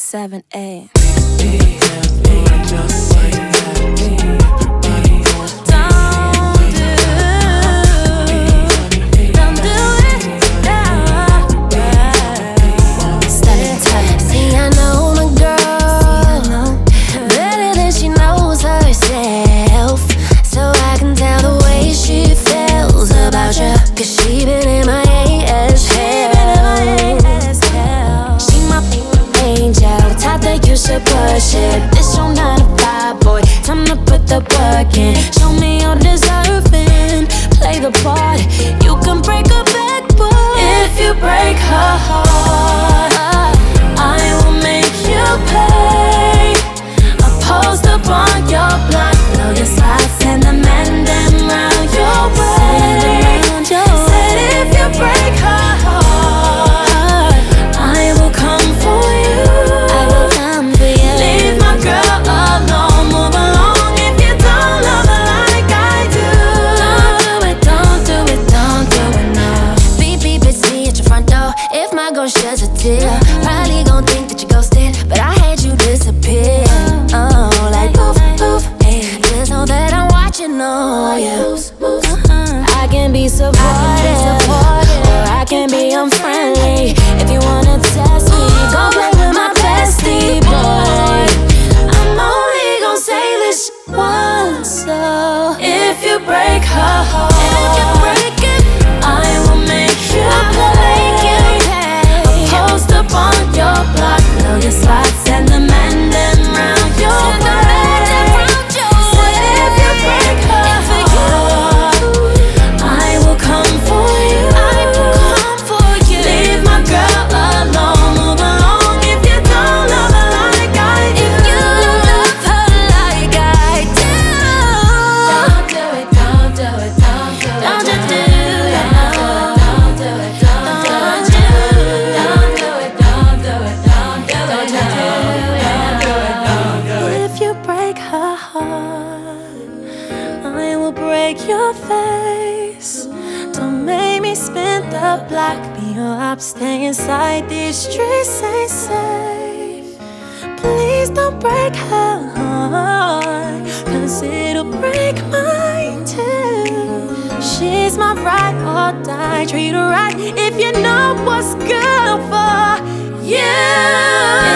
7A. Cause she been in my AS hell. She my angel, type that you should worship. This your 9 to 5, boy, time to put the work in. Show me you're deserving, play the part. You can break a back, boy. If you break her heart, I will make you pay. A post up on your block, blow your socks and the man them round your way. Said if you break her heart, I will come for you. I will come for you. Leave my girl alone, move along if you don't love her like I do. Don't do it, don't do it, don't do it, no. Beep, beep, it's me at your front door. If my ghost sheds a tear, probably gon' think that you ghosted, but I had you disappear. Oh, like poof, poof, hey. Just know that I'm watching all you. I can be supportive, or I can be unfriendly. If you wanna test me, go play with my bestie, boy. I'm only gon' say this once, so if you break her heart, I will make you pay. A post up on your block, blow your socks and the man them round your way. Said if you break her heart, I will come for you. I will come for you. Leave my girl alone, move along if you don't love her like I do. If you love her like I do, don't do it, don't do it, don't do it. Don't you do it, don't do it, don't do it, don't do it, don't do it, don't do it, don't do it. If you break her heart, I will break your face. Don't make me spin the block. Be your op, stay inside these streets ain't safe. Please don't break her heart, cause it'll break mine too. She's my ride or die, treat her right if you know what's good for you.